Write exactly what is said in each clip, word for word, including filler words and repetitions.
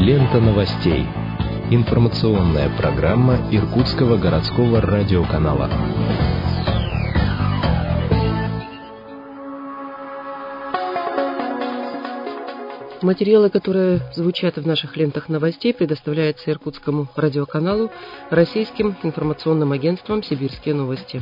Лента новостей. Информационная программа Иркутского городского радиоканала. Материалы, которые звучат в наших лентах новостей, предоставляются Иркутскому радиоканалу, российским информационным агентством «Сибирские новости».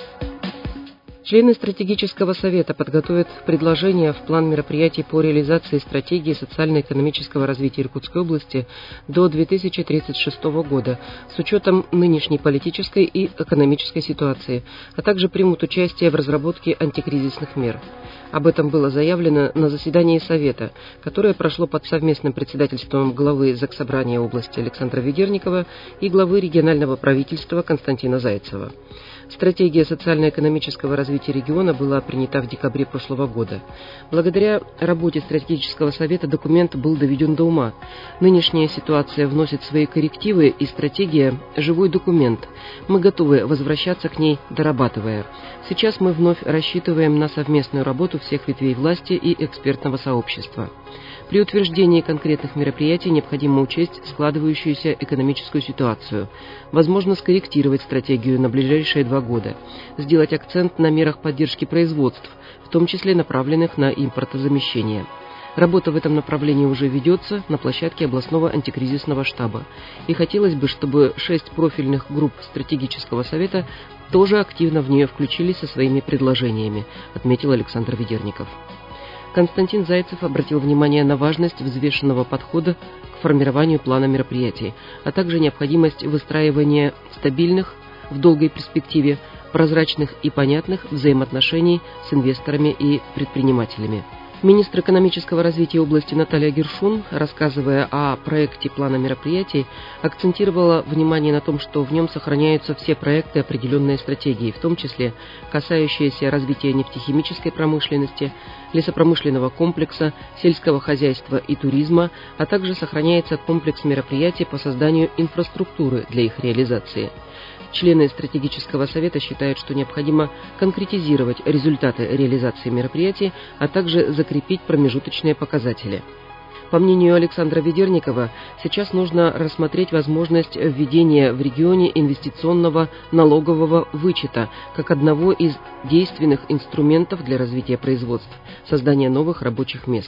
Члены стратегического совета подготовят предложения в план мероприятий по реализации стратегии социально-экономического развития Иркутской области до две тысячи тридцать шестого года с учетом нынешней политической и экономической ситуации, а также примут участие в разработке антикризисных мер. Об этом было заявлено на заседании Совета, которое прошло под совместным председательством главы Заксобрания области Александра Ведерникова и главы регионального правительства Константина Зайцева. Стратегия социально-экономического развития региона была принята в декабре прошлого года. Благодаря работе стратегического совета документ был доведен до ума. Нынешняя ситуация вносит свои коррективы, и стратегия – живой документ. Мы готовы возвращаться к ней, дорабатывая. Сейчас мы вновь рассчитываем на совместную работу всех ветвей власти и экспертного сообщества. При утверждении конкретных мероприятий необходимо учесть складывающуюся экономическую ситуацию, возможно, скорректировать стратегию на ближайшие два года, сделать акцент на мерах поддержки производств, в том числе направленных на импортозамещение. Работа в этом направлении уже ведется на площадке областного антикризисного штаба, и хотелось бы, чтобы шесть профильных групп стратегического совета тоже активно в нее включились со своими предложениями, отметил Александр Ведерников. Константин Зайцев обратил внимание на важность взвешенного подхода к формированию плана мероприятий, а также необходимость выстраивания стабильных, в долгой перспективе, прозрачных и понятных взаимоотношений с инвесторами и предпринимателями. Министр экономического развития области Наталья Гершун, рассказывая о проекте плана мероприятий, акцентировала внимание на том, что в нем сохраняются все проекты определенной стратегии, в том числе касающиеся развития нефтехимической промышленности, лесопромышленного комплекса, сельского хозяйства и туризма, а также сохраняется комплекс мероприятий по созданию инфраструктуры для их реализации. Члены стратегического совета считают, что необходимо конкретизировать результаты реализации мероприятий, а также закрепить промежуточные показатели. По мнению Александра Ведерникова, сейчас нужно рассмотреть возможность введения в регионе инвестиционного налогового вычета как одного из действенных инструментов для развития производств, создания новых рабочих мест.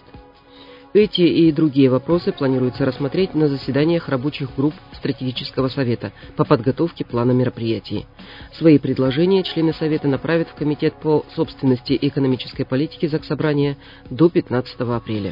Эти и другие вопросы планируется рассмотреть на заседаниях рабочих групп стратегического совета по подготовке плана мероприятий. Свои предложения члены совета направят в Комитет по собственности и экономической политике Заксобрания до пятнадцатого апреля.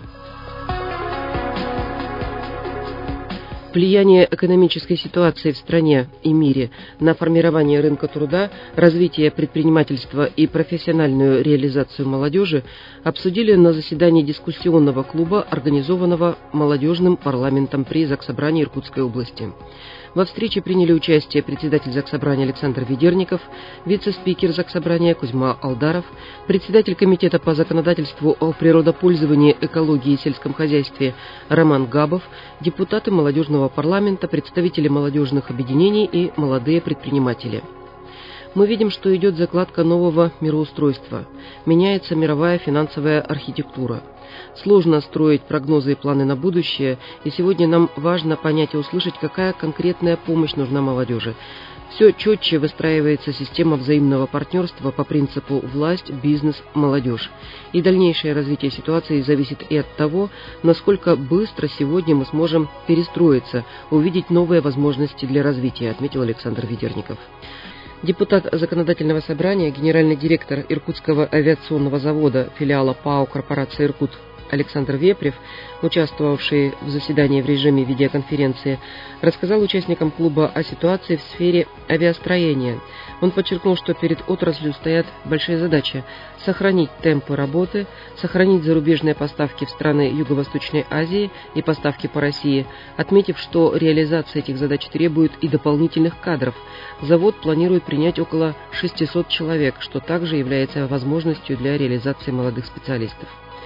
Влияние экономической ситуации в стране и мире на формирование рынка труда, развитие предпринимательства и профессиональную реализацию молодежи обсудили на заседании дискуссионного клуба, организованного молодежным парламентом при Заксобрании Иркутской области. Во встрече приняли участие председатель Заксобрания Александр Ведерников, вице-спикер Заксобрания Кузьма Алдаров, председатель комитета по законодательству о природопользовании, экологии и сельском хозяйстве Роман Габов, депутаты молодежного парламента, представители молодежных объединений и молодые предприниматели. Мы видим, что идет закладка нового мироустройства, меняется мировая финансовая архитектура. Сложно строить прогнозы и планы на будущее, и сегодня нам важно понять и услышать, какая конкретная помощь нужна молодежи. Все четче выстраивается система взаимного партнерства по принципу власть, бизнес, молодежь. И дальнейшее развитие ситуации зависит и от того, насколько быстро сегодня мы сможем перестроиться, увидеть новые возможности для развития, отметил Александр Ведерников. Депутат Законодательного собрания, генеральный директор Иркутского авиационного завода, филиала ПАО корпорации «Иркут» Александр Вепрев, участвовавший в заседании в режиме видеоконференции, рассказал участникам клуба о ситуации в сфере авиастроения. Он подчеркнул, что перед отраслью стоят большие задачи – сохранить темпы работы, сохранить зарубежные поставки в страны Юго-Восточной Азии и поставки по России, отметив, что реализация этих задач требует и дополнительных кадров. Завод планирует принять около шестисот человек, что также является возможностью для реализации молодых специалистов.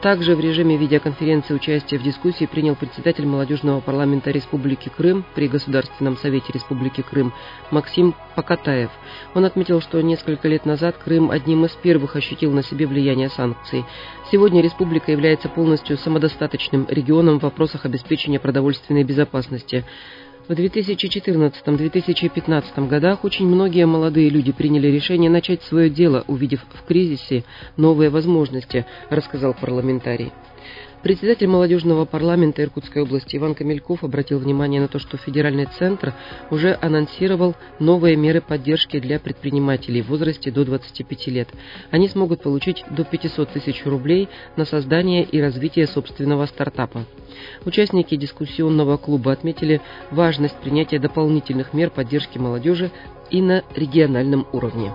Также в режиме видеоконференции участие в дискуссии принял председатель Молодежного парламента Республики Крым при Государственном совете Республики Крым Максим Покатаев. Он отметил, что несколько лет назад Крым одним из первых ощутил на себе влияние санкций. Сегодня республика является полностью самодостаточным регионом в вопросах обеспечения продовольственной безопасности. В две тысячи четырнадцатом — две тысячи пятнадцатом годах очень многие молодые люди приняли решение начать свое дело, увидев в кризисе новые возможности, рассказал парламентарий. Председатель молодежного парламента Иркутской области Иван Камельков обратил внимание на то, что федеральный центр уже анонсировал новые меры поддержки для предпринимателей в возрасте до двадцати пяти лет. Они смогут получить до пятисот тысяч рублей на создание и развитие собственного стартапа. Участники дискуссионного клуба отметили важность принятия дополнительных мер поддержки молодежи и на региональном уровне.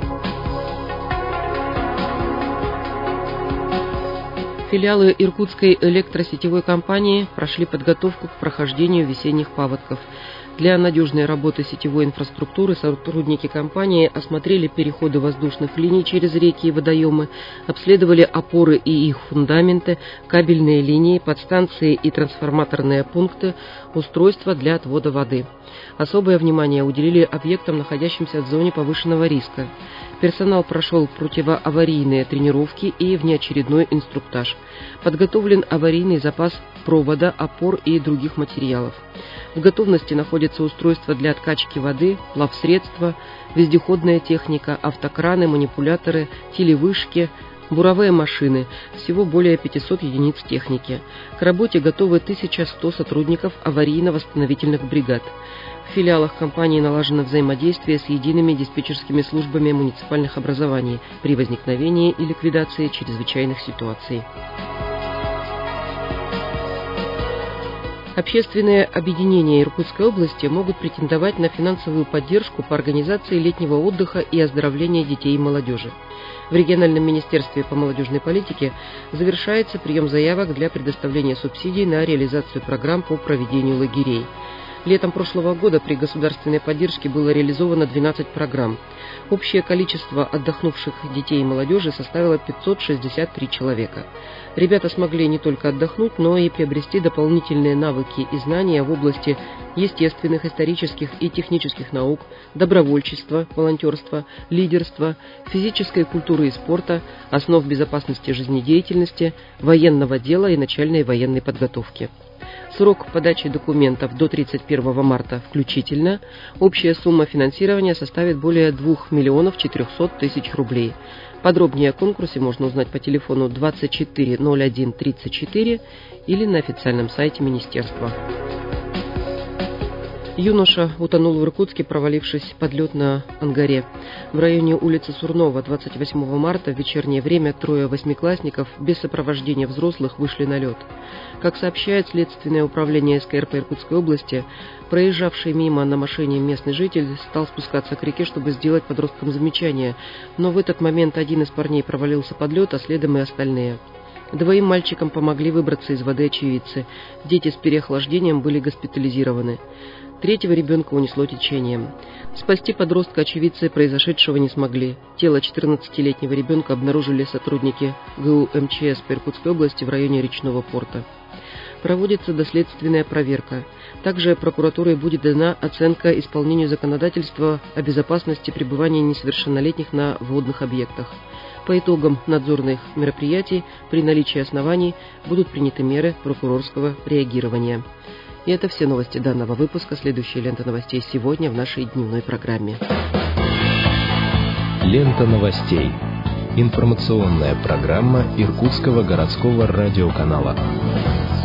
Филиалы Иркутской электросетевой компании прошли подготовку к прохождению весенних паводков. Для надежной работы сетевой инфраструктуры сотрудники компании осмотрели переходы воздушных линий через реки и водоемы, обследовали опоры и их фундаменты, кабельные линии, подстанции и трансформаторные пункты, устройства для отвода воды. Особое внимание уделили объектам, находящимся в зоне повышенного риска. Персонал прошел противоаварийные тренировки и внеочередной инструктаж. Подготовлен аварийный запас провода, опор и других материалов. В готовности находятся устройства для откачки воды, плавсредства, вездеходная техника, автокраны, манипуляторы, телевышки, буровые машины, всего более пятисот единиц техники. К работе готовы тысяча сто сотрудников аварийно-восстановительных бригад. В филиалах компании налажено взаимодействие с едиными диспетчерскими службами муниципальных образований при возникновении и ликвидации чрезвычайных ситуаций. Общественные объединения Иркутской области могут претендовать на финансовую поддержку по организации летнего отдыха и оздоровления детей и молодежи. В региональном министерстве по молодежной политике завершается прием заявок для предоставления субсидий на реализацию программ по проведению лагерей. Летом прошлого года при государственной поддержке было реализовано двенадцать программ. Общее количество отдохнувших детей и молодежи составило пятьсот шестьдесят три человека. Ребята смогли не только отдохнуть, но и приобрести дополнительные навыки и знания в области естественных, исторических и технических наук, добровольчества, волонтерства, лидерства, физической культуры и спорта, основ безопасности жизнедеятельности, военного дела и начальной военной подготовки. Срок подачи документов до тридцать первого марта включительно. Общая сумма финансирования составит более двух миллионов четырехсот тысяч рублей. Подробнее о конкурсе можно узнать по телефону двадцать четыре ноль один тридцать четыре или на официальном сайте министерства. Юноша утонул в Иркутске, провалившись под лед на Ангаре. В районе улицы Сурнова двадцать восьмого марта в вечернее время трое восьмиклассников без сопровождения взрослых вышли на лед. Как сообщает Следственное управление СКР по Иркутской области, проезжавший мимо на машине местный житель стал спускаться к реке, чтобы сделать подросткам замечание, но в этот момент один из парней провалился под лед, а следом и остальные. Двоим мальчикам помогли выбраться из воды очевидцы. Дети с переохлаждением были госпитализированы. Третьего ребенка унесло течением. Спасти подростка очевидцы произошедшего не смогли. Тело четырнадцатилетнего ребенка обнаружили сотрудники ГУ МЧС по Иркутской области в районе речного порта. Проводится доследственная проверка. Также прокуратурой будет дана оценка исполнению законодательства о безопасности пребывания несовершеннолетних на водных объектах. По итогам надзорных мероприятий при наличии оснований будут приняты меры прокурорского реагирования. И это все новости данного выпуска. Следующая лента новостей сегодня в нашей дневной программе. Лента новостей. Информационная программа Иркутского городского радиоканала.